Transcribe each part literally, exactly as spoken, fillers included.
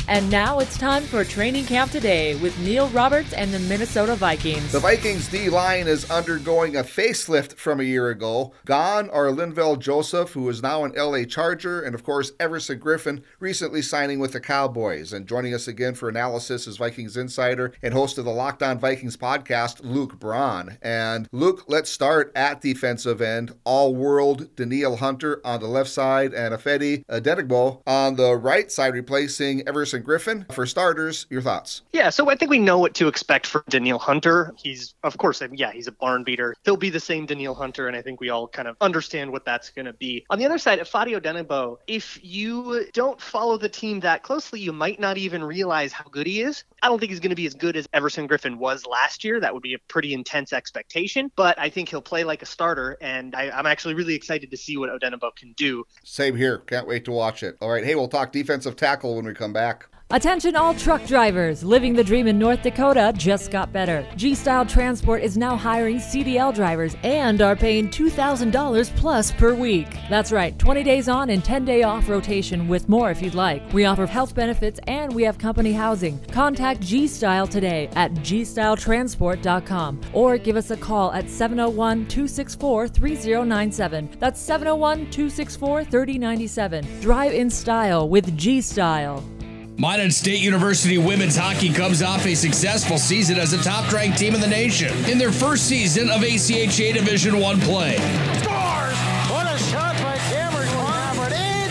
And now it's time for Training Camp Today with Neil Roberts and the Minnesota Vikings. The Vikings D-line is undergoing a facelift from a year ago. Gone are Linval Joseph, who is now an L A Charger, and of course Everson Griffen, recently signing with the Cowboys. And joining us again for analysis is Vikings insider and host of the Locked On Vikings podcast, Luke Braun. And Luke, let's start at defensive end. All-world Danielle Hunter on the left side and Ifeadi Odenigbo on the right side, replacing Everson Griffen. For starters, your thoughts? Yeah, so I think we know what to expect for Danielle Hunter. He's, of course, yeah, he's a barn beater. He'll be the same Danielle Hunter, and I think we all kind of understand what that's going to be. On the other side, Ifeadi Odenigbo, if you don't follow the team that closely, you might not even realize how good he is. I don't think he's going to be as good as Everson Griffen was last year. That would be a pretty intense expectation, but I think he'll play like a starter, and I, I'm actually really excited to see what Odenigbo can do. Same here. Can't wait to watch it. All right, hey, we'll talk defensive tackle when we come back. Attention all truck drivers, living the dream in North Dakota just got better. G-Style Transport is now hiring C D L drivers and are paying two thousand dollars plus per week. That's right, twenty days on and ten day off rotation with more if you'd like. We offer health benefits and we have company housing. Contact G-Style today at g style transport dot com or give us a call at seven oh one, two six four, three oh nine seven. That's seven oh one, two six four, three oh nine seven. Drive in style with G-Style. Minot State University women's hockey comes off a successful season as a top-ranked team in the nation in their first season of A C H A Division One play. Scores! What a shot by Cameron Crawford! It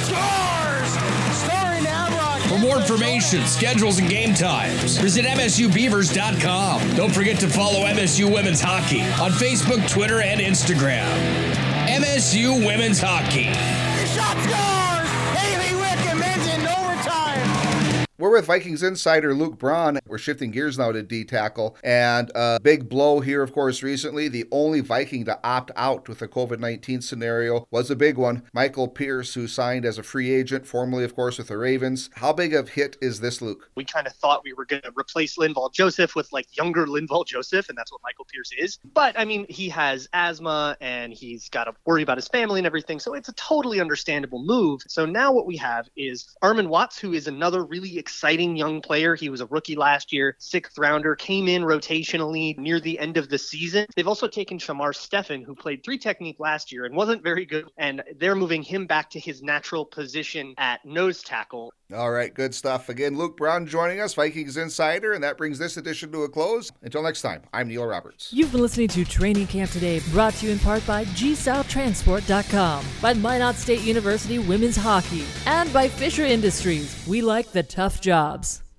scores! Scoring Avrock. For more information, schedules, and game times, visit M S U Beavers dot com. Don't forget to follow M S U Women's Hockey on Facebook, Twitter, and Instagram. M S U Women's Hockey. Shot scores! Haley Wickham ends in overtime. We're with Vikings insider Luke Braun. We're shifting gears now to D-tackle. And a big blow here, of course, recently. The only Viking to opt out with the covid nineteen scenario was a big one. Michael Pierce, who signed as a free agent, formerly, of course, with the Ravens. How big of a hit is this, Luke? We kind of thought we were going to replace Linval Joseph with like younger Linval Joseph, and that's what Michael Pierce is. But, I mean, he has asthma, and he's got to worry about his family and everything, so it's a totally understandable move. So now what we have is Armon Watts, who is another really exciting young player. He was a rookie last year, sixth rounder, came in rotationally near the end of the season. They've also taken Shamar Stephen, who played three technique last year and wasn't very good, and they're moving him back to his natural position at nose tackle. All right, good stuff. Again, Luke Braun joining us, Vikings Insider, and that brings this edition to a close. Until next time, I'm Neil Roberts. You've been listening to Training Camp Today, brought to you in part by G Style Transport dot com, by Minot State University Women's Hockey, and by Fisher Industries. We like the tough jobs.